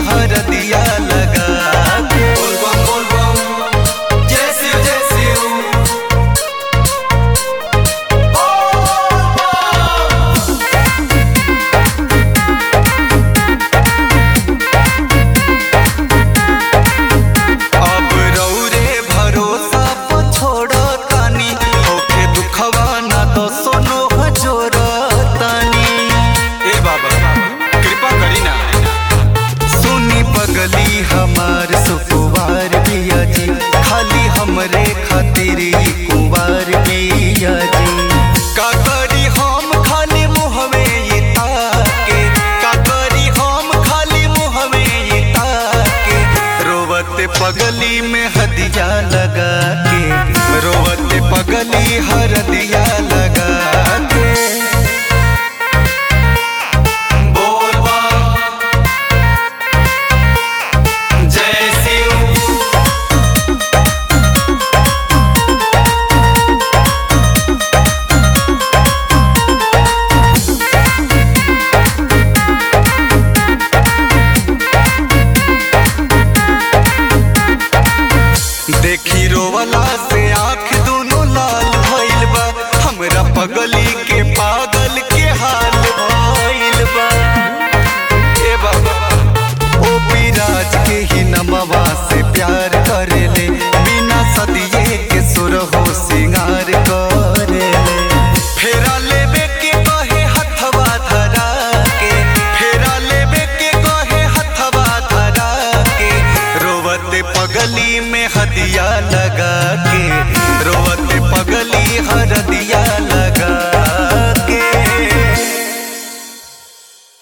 हरदिया लगा के। बोल बम बोल बम जय शिव जय शिव। अब रौरे भरोसा पर छोड़ो तानी होके दुखवा ना तो सोनो हजोरा तानी। ए बाबा कृपा करी ना। सुनी पगली हमार सुकुवार पिया जी खाली हमरे खातिर ही कुंवार पिया जी। का करी हम खाली मुहवे ये ताके का करी हम खाली मुहवे ये ताके। रोवते पगली में हदिया लगा के रोवते पगली हरदिया